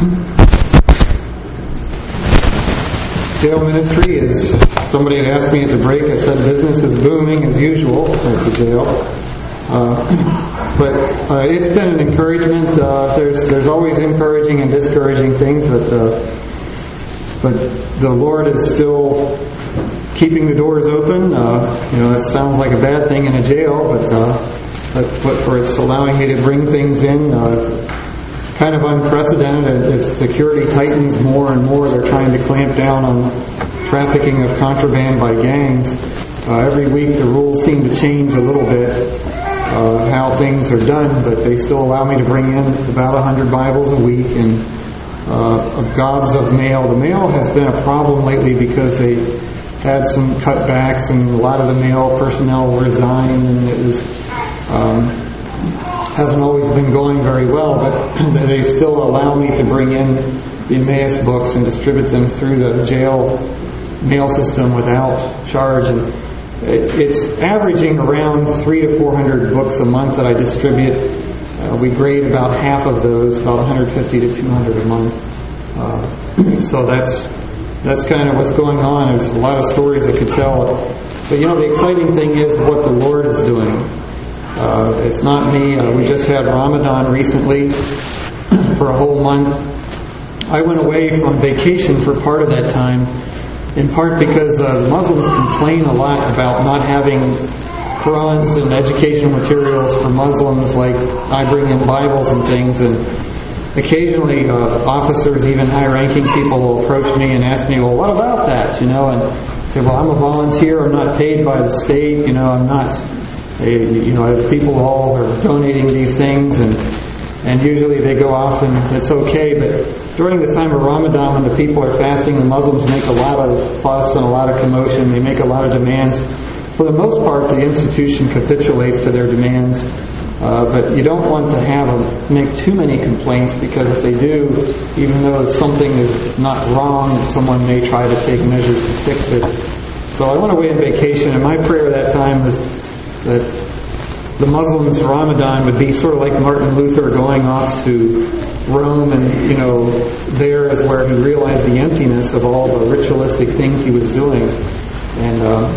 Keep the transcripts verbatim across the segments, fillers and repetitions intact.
Jail ministry is, somebody had asked me at the break, I said business is booming as usual at the jail. Uh, but uh, it's been an encouragement. Uh, there's there's always encouraging and discouraging things, but uh, but the Lord is still keeping the doors open. Uh, you know, that sounds like a bad thing in a jail, but uh, but, but for it's allowing me to bring things in. Uh, Kind of unprecedented as security tightens more and more. They're trying to clamp down on trafficking of contraband by gangs. Uh, every week the rules seem to change a little bit uh, how things are done, but they still allow me to bring in about one hundred Bibles a week and uh, gobs of mail. The mail has been a problem lately because they had some cutbacks and a lot of the mail personnel resigned, and it was um, hasn't always been going very well, but they still allow me to bring in the Emmaus books and distribute them through the jail mail system without charge. And it's averaging around three to four hundred books a month that I distribute. Uh, we grade about half of those, about one hundred fifty to two hundred a month. Uh, so that's that's kind of what's going on. There's a lot of stories I could tell. But you know, the exciting thing is what the Lord is doing. Uh, it's not me. Uh, we just had Ramadan recently for a whole month. I went away on vacation for part of that time, in part because uh, Muslims complain a lot about not having Qurans and educational materials for Muslims. Like I bring in Bibles and things, and occasionally uh, officers, even high-ranking people, will approach me and ask me, "Well, what about that?" You know, and say, "Well, I'm a volunteer. I'm not paid by the state. You know, I'm not." You know, the people all are donating these things, and and usually they go off and it's okay. But during the time of Ramadan, when the people are fasting, the Muslims make a lot of fuss and a lot of commotion. They make a lot of demands. For the most part, the institution capitulates to their demands. Uh, but you don't want to have them make too many complaints, because if they do, even though something is not wrong, someone may try to take measures to fix it. So I went away on vacation, and my prayer that time was that the Muslims' Ramadan would be sort of like Martin Luther going off to Rome, and, you know, there is where he realized the emptiness of all the ritualistic things he was doing. And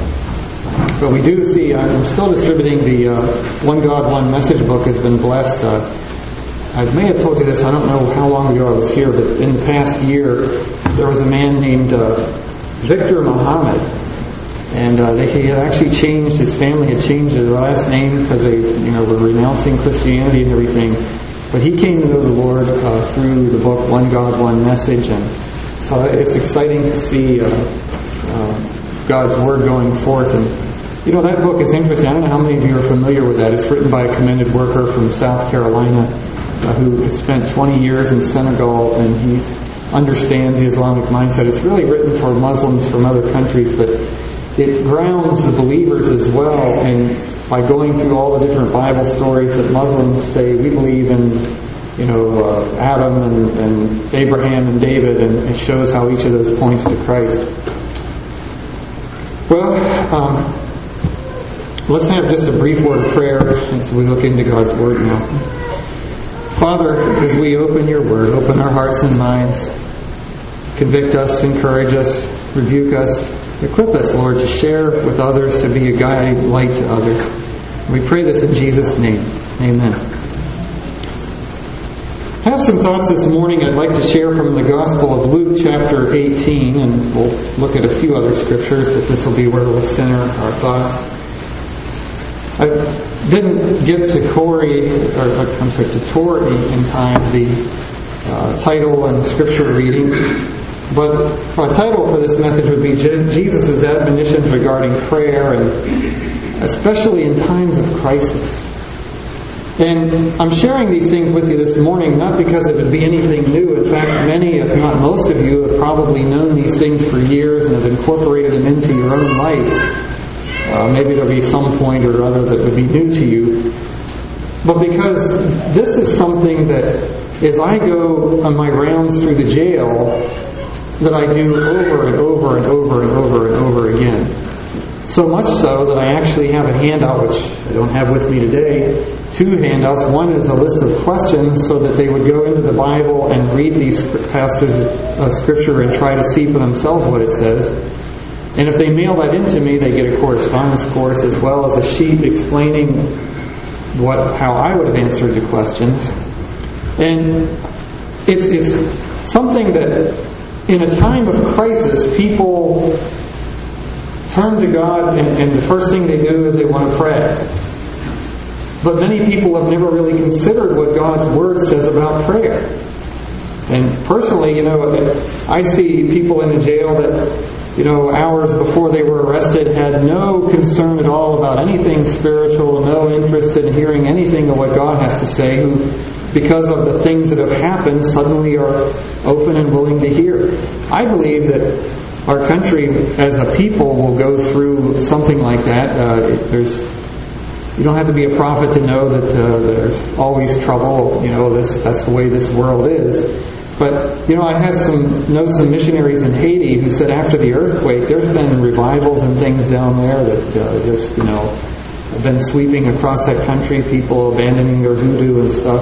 uh, but we do see, I'm still distributing the uh, One God, One Message book has been blessed. Uh, I may have told you this, I don't know how long ago I was here, but in the past year, there was a man named uh, Victor Muhammad. And uh, they, he had actually changed, his family had changed his last name because they, you know, were renouncing Christianity and everything. But he came to know the Lord uh, through the book One God, One Message. And so it's exciting to see uh, uh, God's Word going forth. And, you know, that book is interesting. I don't know how many of you are familiar with that. It's written by a commended worker from South Carolina uh, who has spent twenty years in Senegal, and he understands the Islamic mindset. It's really written for Muslims from other countries, but it grounds the believers as well, and by going through all the different Bible stories that Muslims say, we believe in, you know, uh, Adam and, and Abraham and David, and it shows how each of those points to Christ. Well, um, let's have just a brief word of prayer as we look into God's Word now. Father, as we open your Word, open our hearts and minds, convict us, encourage us, rebuke us, equip us, Lord, to share with others, to be a guiding light to others. We pray this in Jesus' name. Amen. I have some thoughts this morning I'd like to share from the Gospel of Luke chapter eighteen, and we'll look at a few other scriptures, but this will be where we'll center our thoughts. I didn't get to Corey, or I'm sorry, to Tori in time, the uh, title and scripture reading. But my title for this message would be Jesus' admonitions regarding prayer, and especially in times of crisis. And I'm sharing these things with you this morning not because it would be anything new. In fact, many, if not most of you, have probably known these things for years and have incorporated them into your own life. Uh, maybe there'll be some point or other that would be new to you. But because this is something that, as I go on my rounds through the jail, that I do over and over and over and over and over again. So much so that I actually have a handout, which I don't have with me today, two handouts. One is a list of questions so that they would go into the Bible and read these passages of Scripture and try to see for themselves what it says. And if they mail that into me, they get a correspondence course as well as a sheet explaining what how I would have answered the questions. And it's, it's something that in a time of crisis, people turn to God and, and the first thing they do is they want to pray. But many people have never really considered what God's Word says about prayer. And personally, you know, I see people in the jail that, you know, hours before they were arrested had no concern at all about anything spiritual, no interest in hearing anything of what God has to say, who, because of the things that have happened, suddenly are open and willing to hear. I believe that our country as a people will go through something like that. Uh, there's You don't have to be a prophet to know that uh, there's always trouble. You know, this that's the way this world is. But, you know, I had some know some missionaries in Haiti who said after the earthquake, there's been revivals and things down there that uh, just, you know, have been sweeping across that country, people abandoning their voodoo and stuff.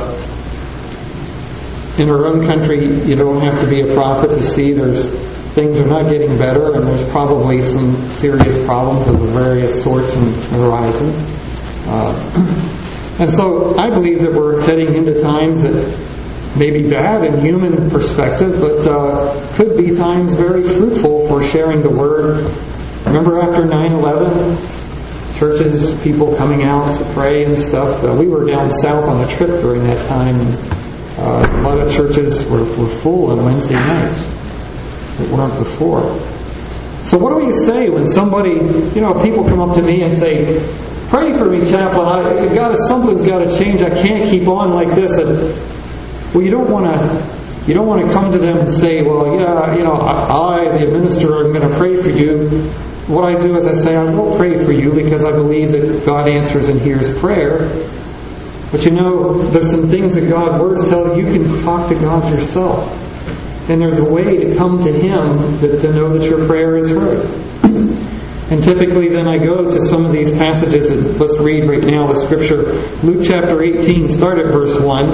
In our own country, you don't have to be a prophet to see there's things are not getting better, and there's probably some serious problems of various sorts on the horizon. Uh, and so I believe that we're heading into times that may be bad in human perspective, but uh, could be times very fruitful for sharing the Word. Remember after nine eleven, churches, people coming out to pray and stuff. Uh, we were down south on a trip during that time, and uh, a lot of churches were, were full on Wednesday nights that weren't before. So what do we say when somebody, you know, people come up to me and say, "Pray for me, chaplain. I, God, something's got to change. I can't keep on like this." And, well, you don't want to. You don't want to come to them and say, "Well, yeah, you know, I, I the administrator, am going to pray for you." What I do is I say, "I will pray for you because I believe that God answers and hears prayer." But you know, there's some things that God's words tell you. You can talk to God yourself, and there's a way to come to Him that, to know that your prayer is heard. And typically then I go to some of these passages, and let's read right now the Scripture. Luke chapter eighteen, start at verse one.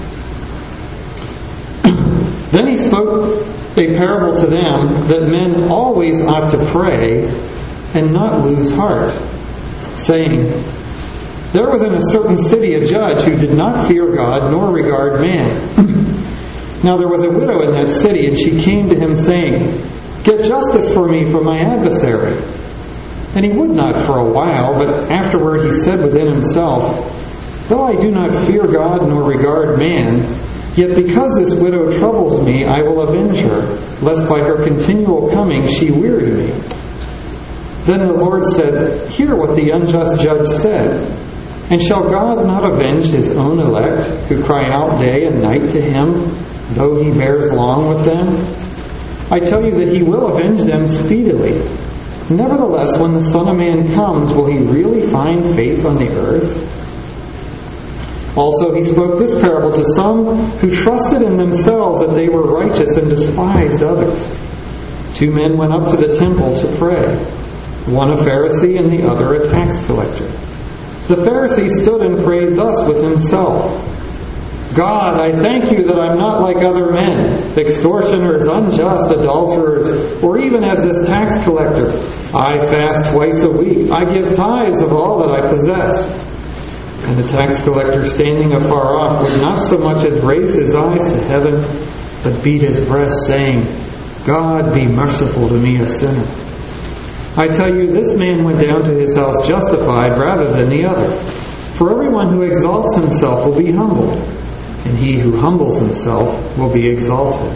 Then He spoke a parable to them that men always ought to pray and not lose heart, saying, "There was in a certain city a judge who did not fear God nor regard man. Now there was a widow in that city, and she came to him saying, 'Get justice for me from my adversary.' And he would not for a while, but afterward he said within himself, 'Though I do not fear God nor regard man, yet because this widow troubles me, I will avenge her, lest by her continual coming she weary me.' Then the Lord said, 'Hear what the unjust judge said. And shall God not avenge His own elect, who cry out day and night to Him, though He bears long with them? I tell you that He will avenge them speedily. Nevertheless, when the Son of Man comes, will He really find faith on the earth?' Also He spoke this parable to some who trusted in themselves that they were righteous and despised others. Two men went up to the temple to pray, one a Pharisee and the other a tax collector. The Pharisee stood and prayed thus with himself, 'God, I thank you that I'm not like other men, extortioners, unjust, adulterers, or even as this tax collector. I fast twice a week. I give tithes of all that I possess.' And the tax collector, standing afar off, would not so much as raise his eyes to heaven, but beat his breast, saying, 'God, be merciful to me, a sinner.' I tell you, this man went down to his house justified rather than the other. For everyone who exalts himself will be humbled, and he who humbles himself will be exalted."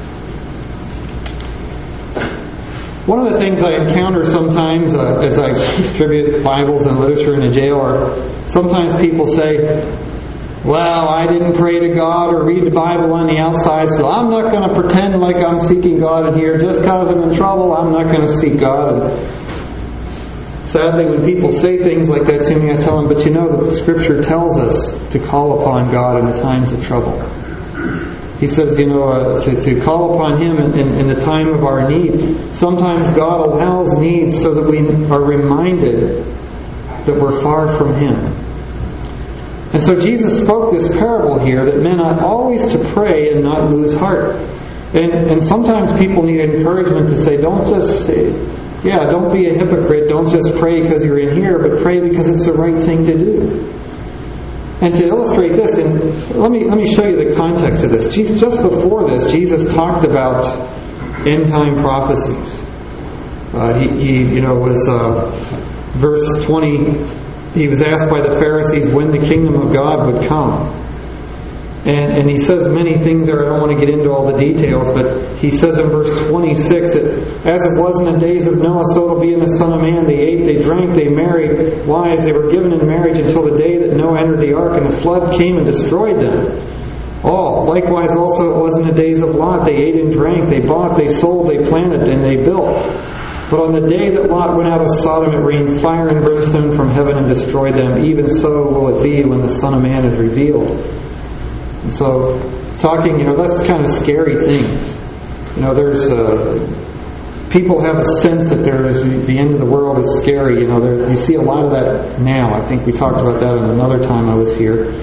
One of the things I encounter sometimes uh, as I distribute Bibles and literature in a jail are sometimes people say, "Well, I didn't pray to God or read the Bible on the outside, so I'm not going to pretend like I'm seeking God in here. Just because I'm in trouble, I'm not going to seek God." And sadly, when people say things like that to me, I tell them, "But you know, the Scripture tells us to call upon God in the times of trouble." He says, you know, uh, to, to call upon Him in, in, in the time of our need. Sometimes God allows needs so that we are reminded that we're far from Him. And so Jesus spoke this parable here that men ought always to pray and not lose heart. And, and sometimes people need encouragement to say, don't just say, yeah, don't be a hypocrite. Don't just pray because you're in here, but pray because it's the right thing to do. And to illustrate this, and let me let me show you the context of this. Just before this, Jesus talked about end time prophecies. Uh, he, he, you know, was uh, verse twenty. He was asked by the Pharisees when the kingdom of God would come. And, and he says many things there. I don't want to get into all the details, but he says in verse twenty-six that as it was in the days of Noah, so it'll be in the Son of Man. They ate, they drank, they married wives. They were given in marriage until the day that Noah entered the ark, and the flood came and destroyed them. Oh, likewise also it was in the days of Lot. They ate and drank, they bought, they sold, they planted, and they built. But on the day that Lot went out of Sodom, it rained fire and brimstone from heaven and destroyed them. Even so will it be when the Son of Man is revealed. And so, talking, you know, that's kind of scary things. You know, there's uh, people have a sense that there's the end of the world is scary. You know, there's, you see a lot of that now. I think we talked about that another time I was here.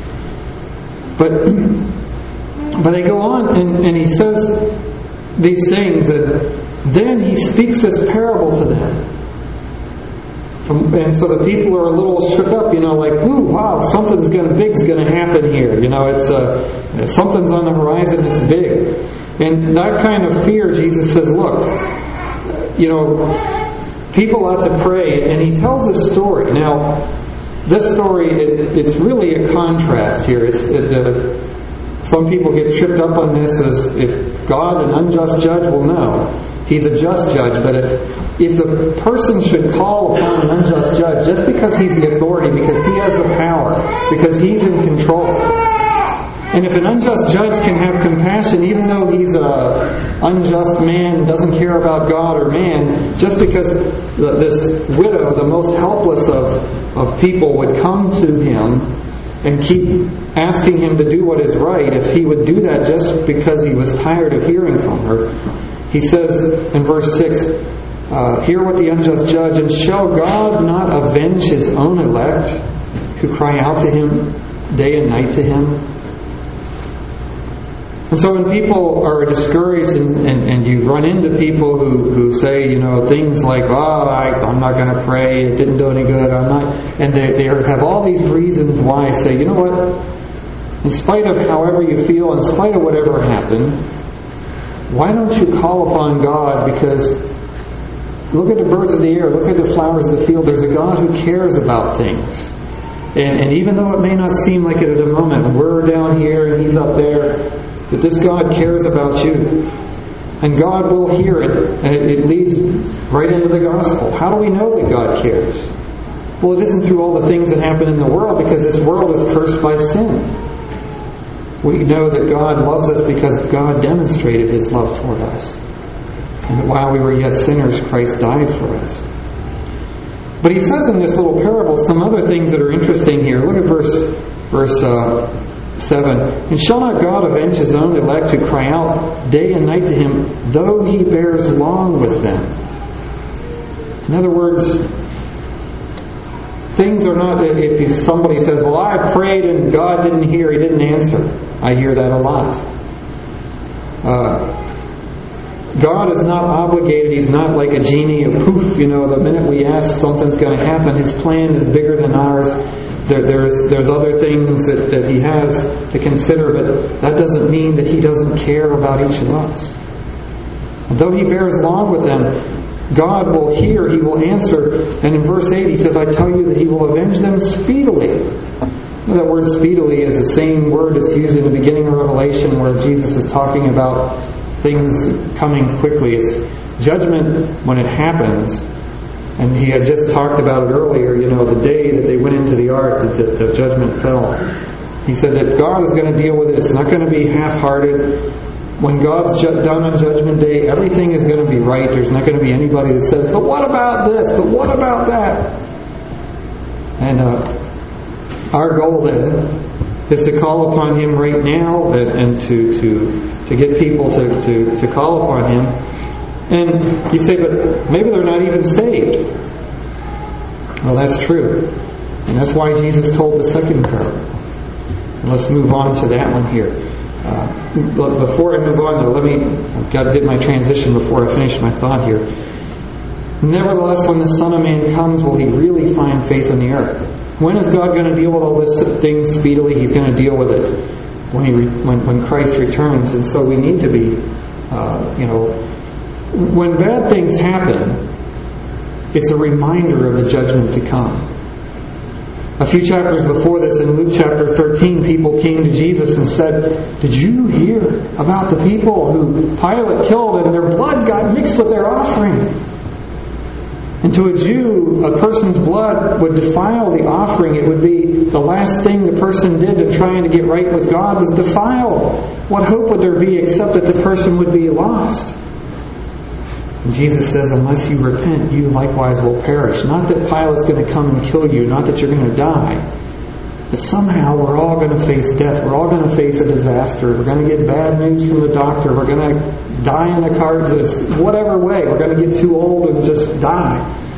But but they go on, and, and he says these things, and then he speaks this parable to them. And so the people are a little shook up, you know, like, ooh, wow, something's gonna big's gonna happen here. You know, it's uh, something's on the horizon. It's big, and that kind of fear. Jesus says, look, you know, people ought to pray, and he tells this story. Now, this story, it, it's really a contrast here. It's it, uh, some people get tripped up on this as if God, an unjust judge, will know. He's a just judge, but if if the person should call upon an unjust judge just because he's the authority, because he has the power, because he's in control, and if an unjust judge can have compassion even though he's a unjust man and doesn't care about God or man, just because the, this widow, the most helpless of, of people, would come to him and keep asking him to do what is right, if he would do that just because he was tired of hearing from her, he says in verse six, uh, hear what the unjust judge, and shall God not avenge his own elect who cry out to him day and night to him? And so when people are discouraged and, and, and you run into people who, who say, you know, things like, oh, I, I'm not going to pray, it didn't do any good, I'm not, and they, they have all these reasons why, say, you know what, in spite of however you feel, in spite of whatever happened, why don't you call upon God? Because look at the birds of the air, look at the flowers of the field. There's a God who cares about things. And, and even though it may not seem like it at the moment, we're down here and He's up there, that this God cares about you. And God will hear it. And it, it leads right into the gospel. How do we know that God cares? Well, it isn't through all the things that happen in the world, because this world is cursed by sin. We know that God loves us because God demonstrated His love toward us. And that while we were yet sinners, Christ died for us. But He says in this little parable some other things that are interesting here. Look at verse verse uh, seven. And shall not God avenge His own elect who cry out day and night to Him, though He bears long with them? In other words, things are not, if somebody says, well, I prayed and God didn't hear, He didn't answer. I hear that a lot. Uh, God is not obligated. He's not like a genie, a poof, you know, the minute we ask, something's going to happen. His plan is bigger than ours. There, there's, there's other things that, that He has to consider, but that doesn't mean that He doesn't care about each of us. And though He bears long with them, God will hear, He will answer. And in verse eight He says, I tell you that He will avenge them speedily. Now, that word speedily is the same word that's used in the beginning of Revelation, where Jesus is talking about things coming quickly. It's judgment when it happens. And He had just talked about it earlier, you know, the day that they went into the ark, that the, the judgment fell. He said that God is going to deal with it. It's not going to be half-hearted. When God's ju- done on Judgment Day, everything is going to be right. There's not going to be anybody that says, but what about this? But what about that? And uh, our goal then is to call upon Him right now, and, and to, to to get people to, to, to call upon Him. And you say, but maybe they're not even saved. Well, that's true. And that's why Jesus told the second parable. And let's move on to that one here. Uh, but before I move on, though, let me, I've got to get my transition before I finish my thought here. Nevertheless, when the Son of Man comes, will He really find faith on the earth? When is God going to deal with all this things speedily? He's going to deal with it when He when, when Christ returns. And so we need to be, uh, you know, when bad things happen, it's a reminder of the judgment to come. A few chapters before this, in Luke chapter thirteen, people came to Jesus and said, "Did you hear about the people who Pilate killed and their blood got mixed with their offering?" And to a Jew, a person's blood would defile the offering. It would be the last thing the person did in trying to get right with God was defiled. What hope would there be except that the person would be lost? And Jesus says, unless you repent, you likewise will perish. Not that Pilate's going to come and kill you, not that you're going to die, but somehow we're all going to face death. We're all going to face a disaster. We're going to get bad news from the doctor. We're going to die in a car, just whatever way. We're going to get too old and just die.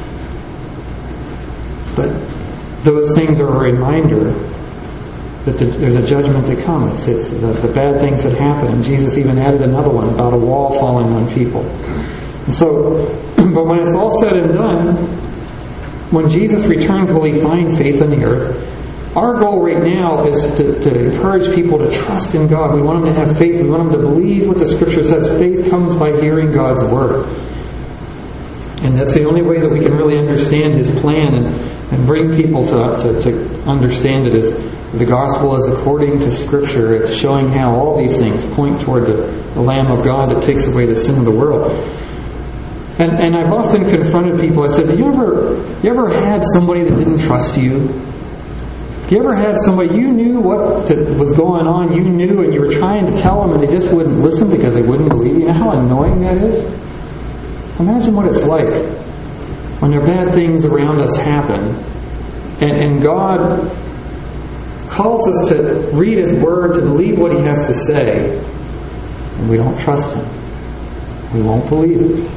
But those things are a reminder that the, there's a judgment to come. It's, it's the, the bad things that happen. And Jesus even added another one about a wall falling on people. And so, but when it's all said and done, when Jesus returns, will He find faith on the earth? Our goal right now is to, to encourage people to trust in God. We want them to have faith. We want them to believe what the Scripture says. Faith comes by hearing God's Word. And that's the only way that we can really understand His plan and, and bring people to, to, to understand it. Is the gospel is according to Scripture. It's showing how all these things point toward the, the Lamb of God that takes away the sin of the world. And, and I've often confronted people. I said, "Do you ever, you ever had somebody that didn't trust you? You ever had somebody, you knew what to, was going on, you knew, and you were trying to tell them and they just wouldn't listen because they wouldn't believe you? You know how annoying that is? Imagine what it's like when there are bad things around us happen and, and God calls us to read His Word, to believe what He has to say, and we don't trust Him. We won't believe it.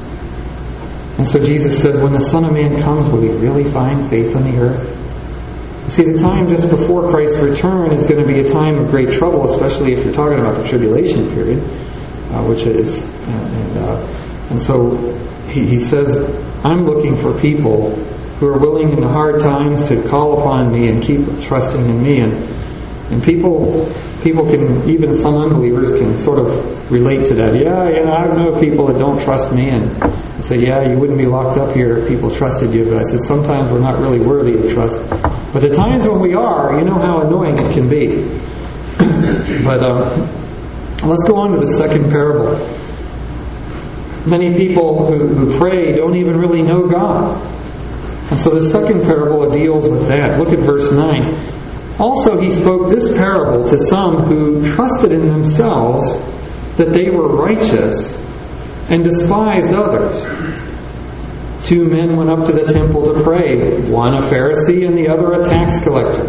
And so Jesus says, when the Son of Man comes, will He really find faith on the earth? See, the time just before Christ's return is going to be a time of great trouble, especially if you're talking about the tribulation period, uh, which is, and, uh, and so he, he says, I'm looking for people who are willing in the hard times to call upon me and keep trusting in me. And and people, people can, even some unbelievers can sort of relate to that. Yeah, you know, I know people that don't trust me, and I say, yeah, you wouldn't be locked up here if people trusted you. But I said, sometimes we're not really worthy of trust. But the times when we are, you know how annoying it can be. But uh, let's go on to the second parable. Many people who, who pray don't even really know God. And so the second parable deals with that. Look at verse nine. Also he spoke this parable to some who trusted in themselves that they were righteous and despised others. Two men went up to the temple to pray, one a Pharisee and the other a tax collector.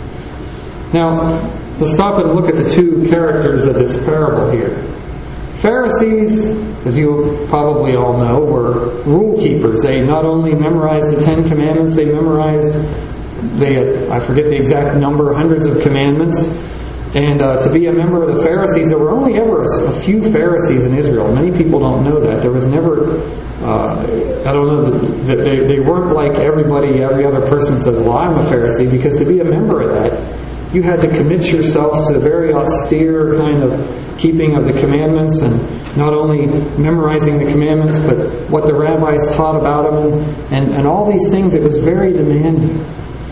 Now, let's stop and look at the two characters of this parable here. Pharisees, as you probably all know, were rule keepers. They not only memorized the Ten Commandments, they memorized, they had, I forget the exact number, hundreds of commandments. And uh, to be a member of the Pharisees, there were only ever a few Pharisees in Israel. Many people don't know that. There was never, uh, I don't know, that they, they weren't like everybody, every other person says, well, I'm a Pharisee, because to be a member of that, you had to commit yourself to a very austere kind of keeping of the commandments, and not only memorizing the commandments, but what the rabbis taught about them, and, and all these things. It was very demanding.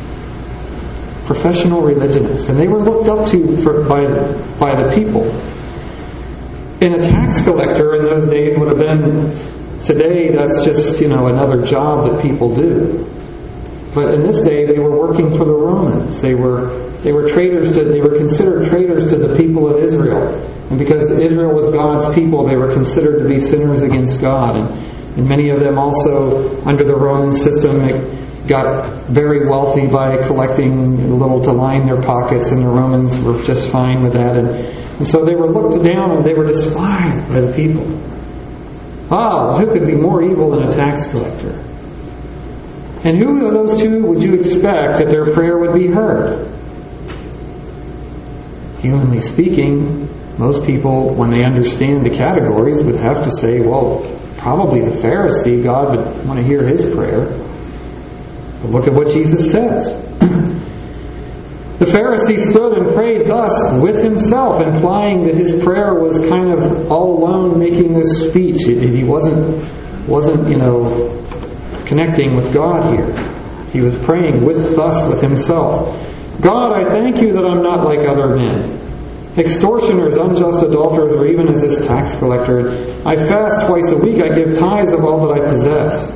Professional religionists, and they were looked up to for, by, by the people. And a tax collector in those days would have been, today that's just, you know, another job that people do. But in this day they were working for the Romans. They were they were traitors to, they were considered traitors to the people of Israel. And because Israel was God's people, they were considered to be sinners against God. And, and many of them also, under the Roman system, got very wealthy by collecting a little to line their pockets, and the Romans were just fine with that. And, and so they were looked down and they were despised by the people. Ah, who could be more evil than a tax collector? And who of those two would you expect that their prayer would be heard? Humanly speaking, most people, when they understand the categories, would have to say, well, probably the Pharisee, God would want to hear his prayer. But look at what Jesus says. The Pharisee stood and prayed thus with himself, implying that his prayer was kind of all alone making this speech. He wasn't, wasn't, you know, connecting with God here. He was praying with thus with himself. God, I thank you that I'm not like other men, extortioners, unjust adulterers, or even as this tax collector. I fast twice a week. I give tithes of all that I possess.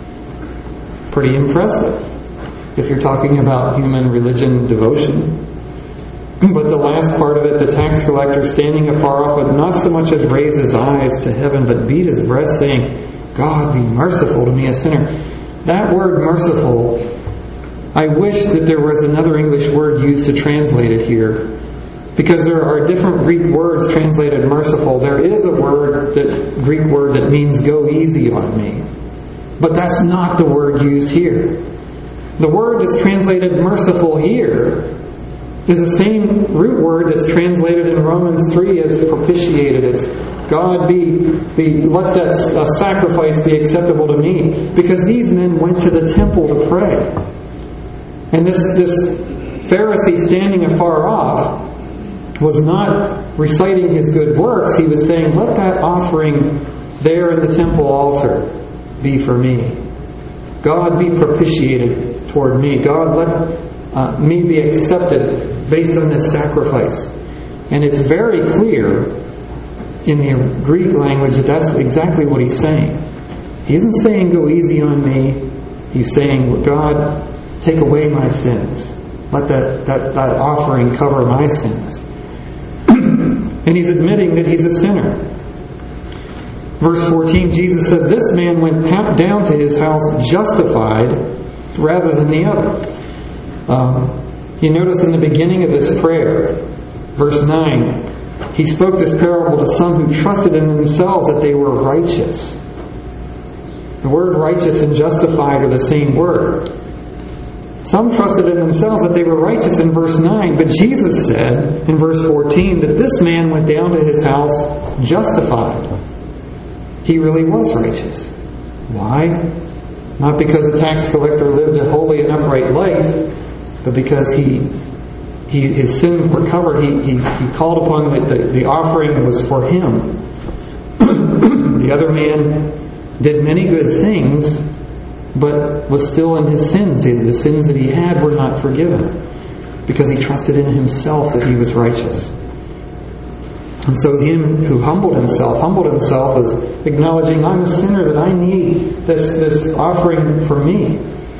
Pretty impressive if you're talking about human religion devotion. But the last part of it, the tax collector standing afar off would not so much as raise his eyes to heaven, but beat his breast, saying, God, be merciful to me, a sinner. That word merciful, I wish that there was another English word used to translate it here. Because there are different Greek words translated merciful. There is a word, that Greek word that means go easy on me. But that's not the word used here. The word that's translated merciful here is the same root word that's translated in Romans three as propitiated. It's God be, be let that uh, sacrifice be acceptable to me. Because these men went to the temple to pray. And this, this Pharisee standing afar off was not reciting his good works. He was saying, let that offering there in the temple altar be for me. God be propitiated toward me. God, let uh, me be accepted based on this sacrifice. And it's very clear in the Greek language that that's exactly what he's saying. He isn't saying go easy on me. He's saying, God, take away my sins. Let that, that, that offering cover my sins. And he's admitting that he's a sinner. Verse fourteen, Jesus said, this man went down to his house justified rather than the other. Um, you notice in the beginning of this prayer, verse nine, he spoke this parable to some who trusted in themselves that they were righteous. The word righteous and justified are the same word. Some trusted in themselves that they were righteous in verse nine, but Jesus said in verse fourteen that this man went down to his house justified. He really was righteous. Why? Not because the tax collector lived a holy and upright life, but because he, he his sins were covered. He, he, he called upon the, the, the offering was for him. The other man did many good things, but was still in his sins. The sins that he had were not forgiven because he trusted in himself that he was righteous. And so him who humbled himself, humbled himself as acknowledging, I'm a sinner, that I need this, this offering for me.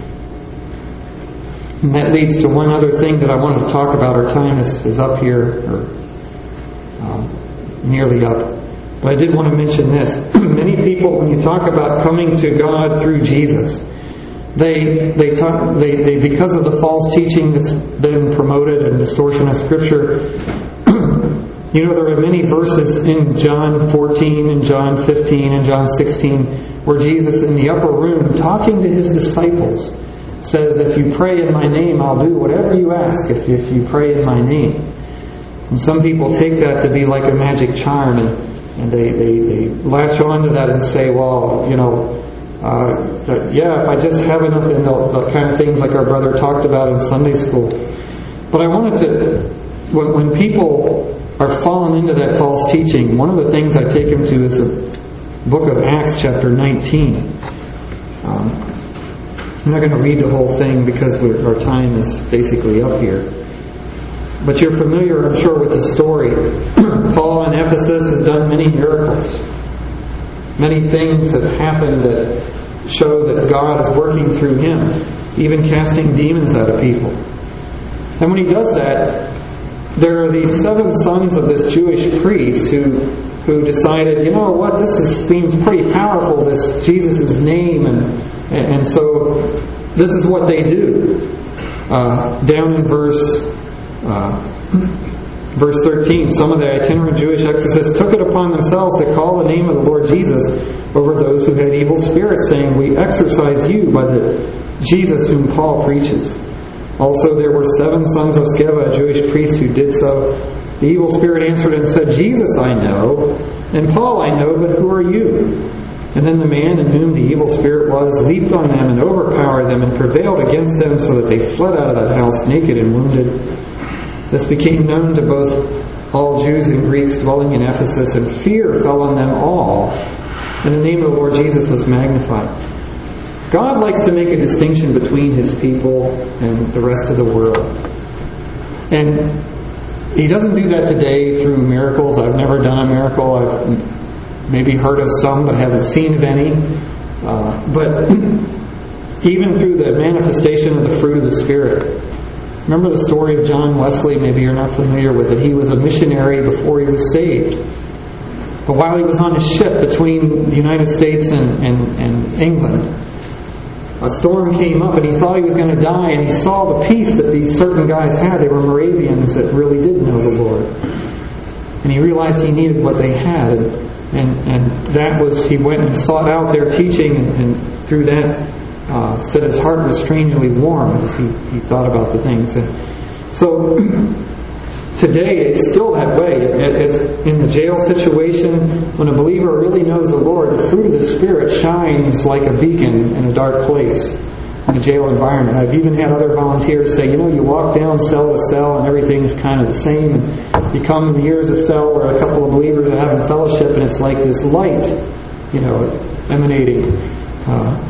And that leads to one other thing that I wanted to talk about. Our time is, is up here, or um, nearly up. But I did want to mention this. Many people, when you talk about coming to God through Jesus, they they talk they, they because of the false teaching that's been promoted and distortion of Scripture. You know, there are many verses in John fourteen and John fifteen and John sixteen where Jesus in the upper room talking to His disciples says, if you pray in my name, I'll do whatever you ask if, if you pray in my name. And some people take that to be like a magic charm, and, and they, they, they latch on to that and say, well, you know, uh, yeah, if I just have enough, and the, the kind of things like our brother talked about in Sunday school. But I wanted to, when, when people are fallen into that false teaching, one of the things I take them to is the book of Acts chapter nineteen. Um, I'm not going to read the whole thing because we're, our time is basically up here. But you're familiar, I'm sure, with the story. Paul in Ephesus has done many miracles. Many things have happened that show that God is working through him, even casting demons out of people. And when he does that, there are these seven sons of this Jewish priest who who decided, you know what, this is, seems pretty powerful, this Jesus' name, and and so this is what they do. Uh, down in verse uh, Verse thirteen, some of the itinerant Jewish exorcists took it upon themselves to call the name of the Lord Jesus over those who had evil spirits, saying, "We exorcise you by the Jesus whom Paul preaches." Also there were seven sons of Sceva, a Jewish priest, who did so. The evil spirit answered and said, "Jesus I know, and Paul I know, but who are you?" And then the man in whom the evil spirit was leaped on them and overpowered them and prevailed against them, so that they fled out of that house naked and wounded. This became known to both all Jews and Greeks dwelling in Ephesus, and fear fell on them all, and the name of the Lord Jesus was magnified. God likes to make a distinction between His people and the rest of the world. And He doesn't do that today through miracles. I've never done a miracle. I've maybe heard of some, but haven't seen of any. Uh, but even through the manifestation of the fruit of the Spirit. Remember the story of John Wesley? Maybe you're not familiar with it. He was a missionary before he was saved. But while he was on his ship between the United States and, and, and England, a storm came up and he thought he was going to die, and he saw the peace that these certain guys had. They were Moravians that really did know the Lord. And he realized he needed what they had. And, and, and that was, he went and sought out their teaching, and, and through that uh, said his heart was strangely warm as he, he thought about the things. And so today it's still that way. As in the jail situation, when a believer really knows the Lord, the fruit of the Spirit shines like a beacon in a dark place in a jail environment. I've even had other volunteers say, you know, you walk down cell to cell and everything's kind of the same. And you come, here's a cell where a couple of believers are having fellowship, and it's like this light, you know, emanating. Uh,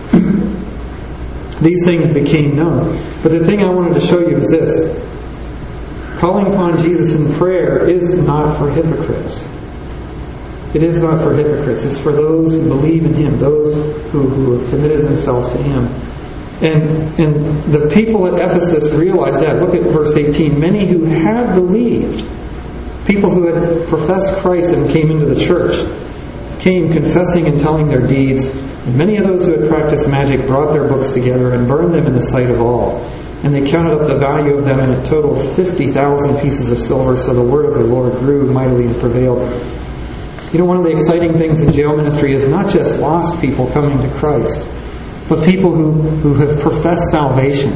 these things became known. But the thing I wanted to show you is this. Calling upon Jesus in prayer is not for hypocrites. It is not for hypocrites. It's for those who believe in Him, those who, who have committed themselves to Him. And, and the people at Ephesus realized that. Look at verse eighteen. Many who had believed, people who had professed Christ and came into the church, came confessing and telling their deeds. And many of those who had practiced magic brought their books together and burned them in the sight of all. And they counted up the value of them, and it totaled fifty thousand pieces of silver. So the word of the Lord grew mightily and prevailed. You know, one of the exciting things in jail ministry is not just lost people coming to Christ, but people who, who have professed salvation.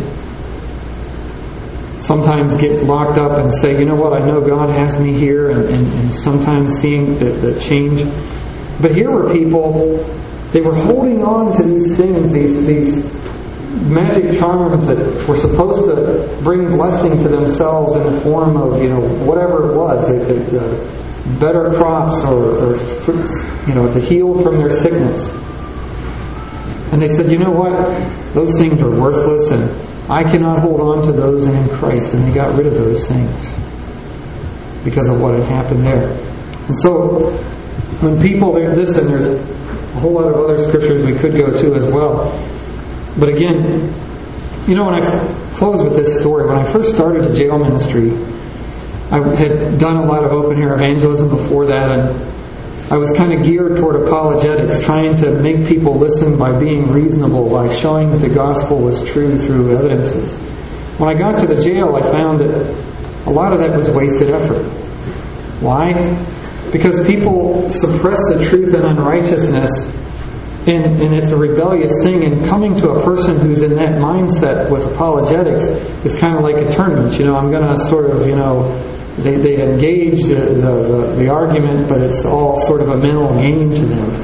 Sometimes get locked up and say, you know what, I know God has me here, and, and, and sometimes seeing the, the change. But here were people, they were holding on to these things, these these magic charms that were supposed to bring blessing to themselves in the form of, you know, whatever it was, the, the, the better crops or, or fruits, you know, to heal from their sickness. And they said, you know what, those things are worthless, and I cannot hold on to those in Christ. And they got rid of those things because of what had happened there. And so when people, this, and there's a whole lot of other scriptures we could go to as well. But again, you know, when I close with this story, when I first started a jail ministry, I had done a lot of open air evangelism before that, and I was kind of geared toward apologetics, trying to make people listen by being reasonable, by showing that the gospel was true through evidences. When I got to the jail, I found that a lot of that was wasted effort. Why? Because people suppress the truth and unrighteousness, and, and it's a rebellious thing, and coming to a person who's in that mindset with apologetics is kind of like a tournament. You know, I'm going to sort of, you know, they, they engage the, the, the argument, but it's all sort of a mental game to them.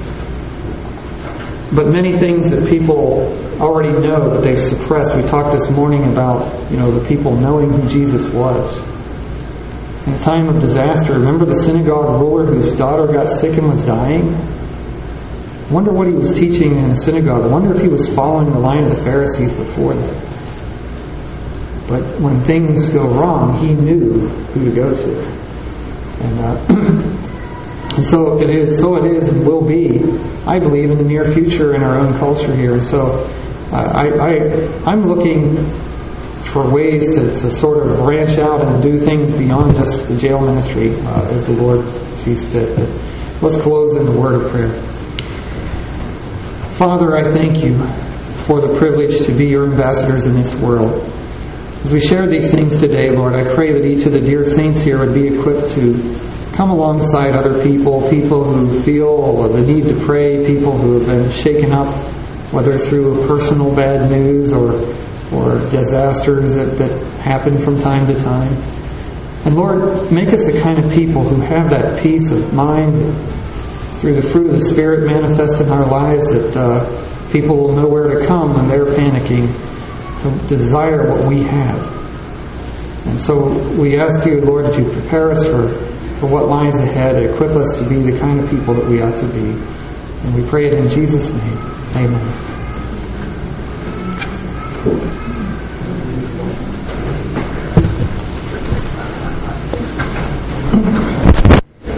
But many things that people already know that they've suppressed. We talked this morning about, you know, the people knowing who Jesus was. In a time of disaster, remember the synagogue ruler whose daughter got sick and was dying? I wonder what he was teaching in the synagogue. I wonder if he was following the line of the Pharisees before that. But when things go wrong, he knew who to go to. And, uh, and so it is, so it is and will be, I believe, in the near future in our own culture here. And so uh, I, I, I'm looking for ways to, to sort of branch out and do things beyond just the jail ministry uh, as the Lord sees fit. But let's close in the word of prayer. Father, I thank you for the privilege to be your ambassadors in this world. As we share these things today, Lord, I pray that each of the dear saints here would be equipped to come alongside other people, people who feel the need to pray, people who have been shaken up, whether through a personal bad news or or disasters that, that happen from time to time. And Lord, make us the kind of people who have that peace of mind through the fruit of the Spirit manifest in our lives, that uh, people will know where to come when they're panicking, to desire what we have. And so we ask you, Lord, that you prepare us for, for what lies ahead, equip us to be the kind of people that we ought to be. And we pray it in Jesus' name. Amen.